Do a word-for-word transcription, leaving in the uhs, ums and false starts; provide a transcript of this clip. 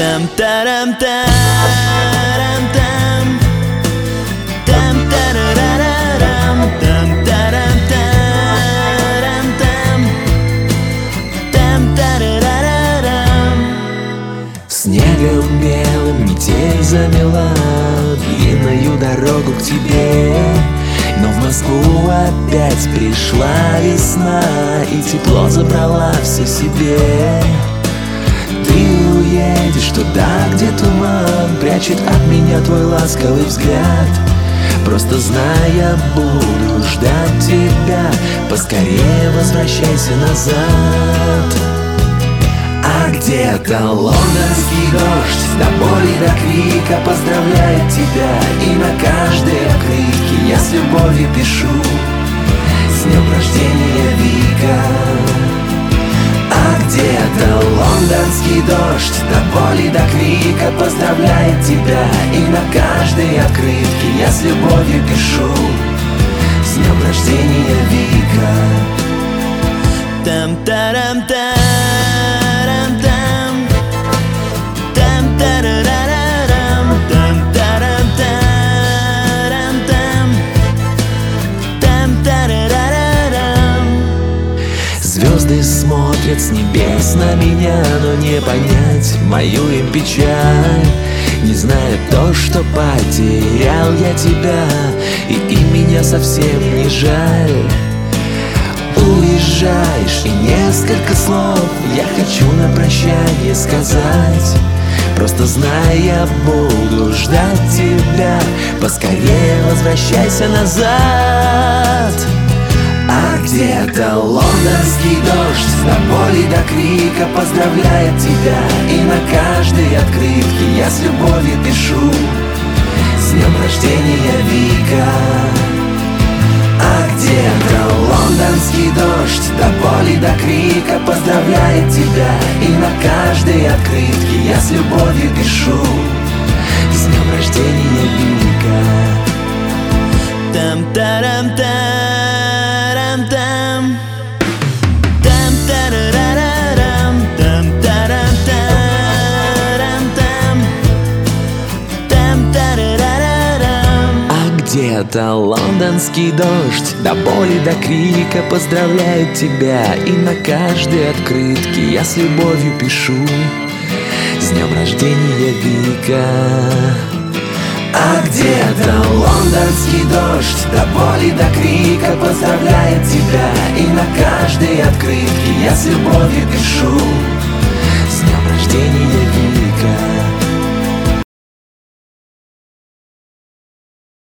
Там-тарам-тарам-там, там-тарарарам, там-тарам-тарам-там, там-тарарарам. Снегом белым метель замела длинную дорогу к тебе, но в Москву опять пришла весна, и тепло забрала все себе. Ты уедешь туда, где туман прячет от меня твой ласковый взгляд. Просто знай, я буду ждать тебя, поскорее возвращайся назад. А где-то лондонский дождь до боли, до крика поздравляет тебя, и на каждой открытке я с любовью пишу: с днем рождения, Вика. А где-то лондонский дождь до боли, до крика поздравляет тебя, и на каждой открытке я с любовью пишу: с днем рождения, Вика. Там-тарам-тарам-там, там-тарарарам, там-тарам-тарам-там, там-тарарарам. Звезды смотрят с небес на меня, но не понять мою им печаль. Не зная то, что потерял я тебя, и им меня совсем не жаль. Уезжаешь, и несколько слов я хочу на прощание сказать. Просто знай, я буду ждать тебя, поскорее возвращайся назад. А где-то лондонский дождь до боли, до крика поздравляет тебя, и на каждой открытке я с любовью пишу: с днем рождения, Вика. А где-то лондонский дождь до боли, до крика поздравляет тебя, и на каждой открытке я с любовью пишу: с днем рождения, Вика. Там-тарам-тарам-там, там-тарарарам, там-тарам-тарам-там, там-тарарарам. А где-то лондонский дождь до боли, до крика поздравляет тебя, и на каждой открытке я с любовью пишу: с днем рождения, Вика. А где-то лондонский дождь до боли, до крика поздравляет тебя, и на каждой открытке я с любовью пишу: с днем рождения, Вика.